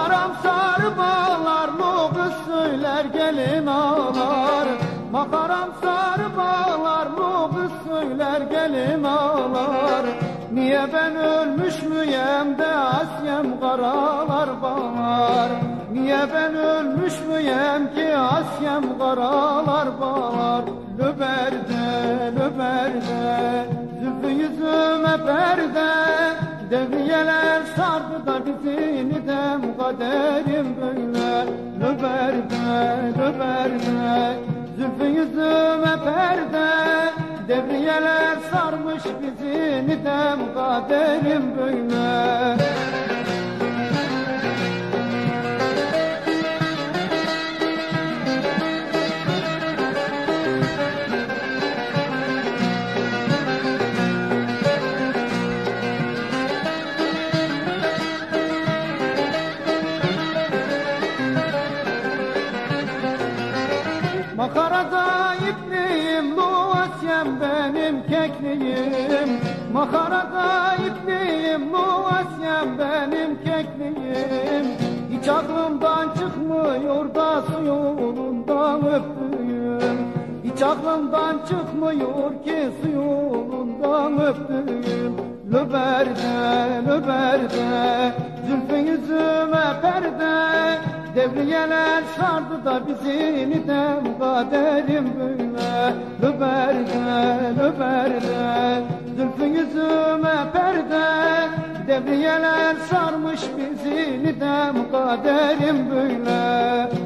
Makaram sarı bağlarlı kız söyler gelin ağlar. Makaram sarı bağlarlı kız söyler gelin ağlar. Niye ben ölmüş müyem de Asyem karalar bağlar. Niye ben ölmüş müyem ki Asyem karalar bağlar. Löberde, löberde, zülfü yüzüme perde. Devriyeler sardı da bizi nidem kaderim böyle. Löberde, löberde, zülfü yüzüme perde. Devriyeler sarmış bizi nidem kaderim böyle. Makarada ipliyim, bu Asyem benim kekliğim. Makarada ipliyim, bu Asyem benim kekliğim. Hiç aklımdan çıkmıyor da su yolundan öptüğüm. Hiç aklımdan çıkmıyor ki su yolundan öptüğüm. Löberde, löberde, zülfün yüzüme perde. Devriyeler sardı da bizi nidem kaderim böyle. Löberde, löberde, zülfün yüzüme perde. Devriyeler sarmış bizi nidem kaderim böyle.